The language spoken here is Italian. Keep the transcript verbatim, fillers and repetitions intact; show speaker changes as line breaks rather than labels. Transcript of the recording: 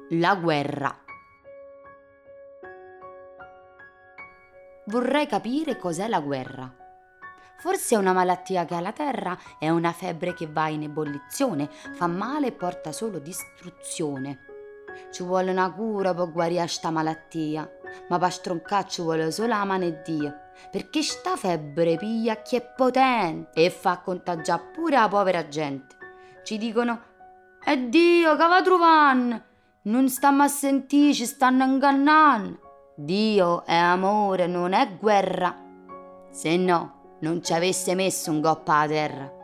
La guerra. Vorrei capire cos'è la guerra. Forse è una malattia che ha la terra, è una febbre che va in ebollizione, fa male e porta solo distruzione. Ci vuole una cura per guarire sta malattia, ma per stroncare ci vuole solo la mano e Dio, perché sta febbre piglia chi è potente e fa contagiare pure la povera gente. Ci dicono, è Dio che va trovando, non stiamo a sentire, ci stanno ingannando. Dio è amore, non è guerra. Se no, non ci avesse messo un goppa a terra.